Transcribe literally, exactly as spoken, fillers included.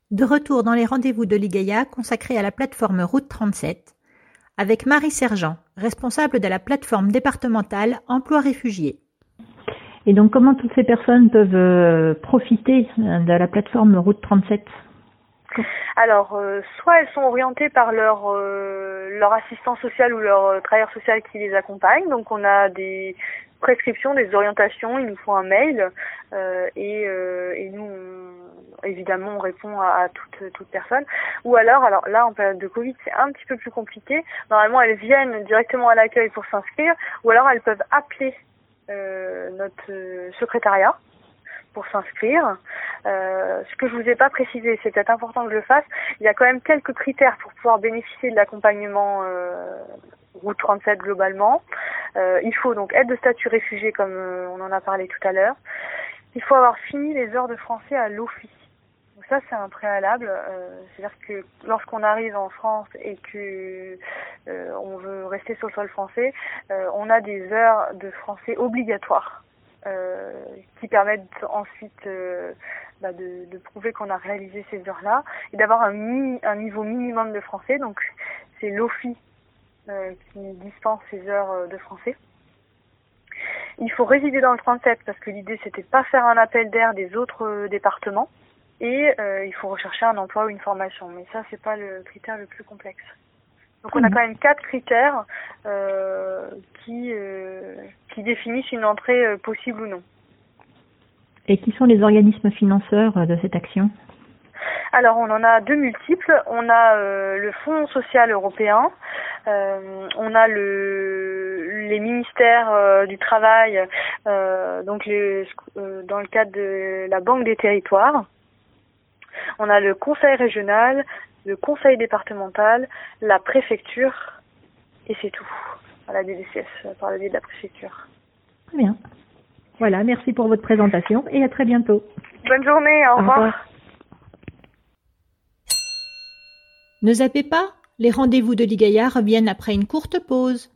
De retour dans les rendez-vous de l'IGAIA consacrés à la plateforme Route trente-sept, avec Marie Sergent, responsable de la plateforme départementale Emploi Réfugiés. Et donc, comment toutes ces personnes peuvent euh, profiter de la plateforme Route trente-sept ? Alors, euh, soit elles sont orientées par leur euh, leur assistant social ou leur euh, travailleur social qui les accompagne. Donc, on a des prescriptions, des orientations. Ils nous font un mail euh, et, euh, et nous, on, évidemment, on répond à, à toute toute personne. Ou alors, alors là, en période de Covid, c'est un petit peu plus compliqué. Normalement, elles viennent directement à l'accueil pour s'inscrire, ou alors elles peuvent appeler euh, notre euh, secrétariat pour s'inscrire. Euh, ce que je vous ai pas précisé, c'est peut-être important que je le fasse, il y a quand même quelques critères pour pouvoir bénéficier de l'accompagnement euh, Route trente-sept globalement. Euh, il faut donc être de statut réfugié comme euh, on en a parlé tout à l'heure. Il faut avoir fini les heures de français à l'office. Donc ça, c'est un préalable. Euh, c'est-à-dire que lorsqu'on arrive en France et que euh, on veut rester sur le sol français, euh, on a des heures de français obligatoires. Euh, qui permettent ensuite euh, bah de, de prouver qu'on a réalisé ces heures-là et d'avoir un, mi- un niveau minimum de français. Donc c'est l'OFI euh, qui dispense ces heures de français. Il faut résider dans le trente-sept parce que l'idée c'était de pas faire un appel d'air des autres euh, départements et euh, il faut rechercher un emploi ou une formation. Mais ça c'est pas le critère le plus complexe. Donc on a quand même quatre critères euh, qui euh, qui définissent une entrée euh, possible ou non. Et qui sont les organismes financeurs de cette action ? Alors on en a deux multiples. On a euh, le Fonds social européen, euh, on a le les ministères euh, du travail, euh, donc les, euh, dans le cadre de la Banque des territoires. On a le Conseil régional, le conseil départemental, la préfecture, et c'est tout. À la D D C S, par le biais de la préfecture. Très bien. Voilà, merci pour votre présentation et à très bientôt. Bonne journée, au, au revoir. revoir. Ne zappez pas, les rendez-vous de l'IGAIA reviennent après une courte pause.